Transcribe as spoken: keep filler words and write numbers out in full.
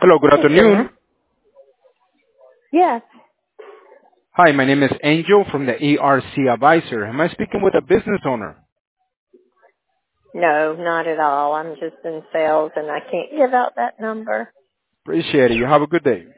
Hello, good Hey, Jim. afternoon. Yes. Hi, my name is Angel from the E R C Advisor. Am I speaking with a business owner? No, not at all. I'm just in sales and I can't give out that number. Appreciate it. You have a good day.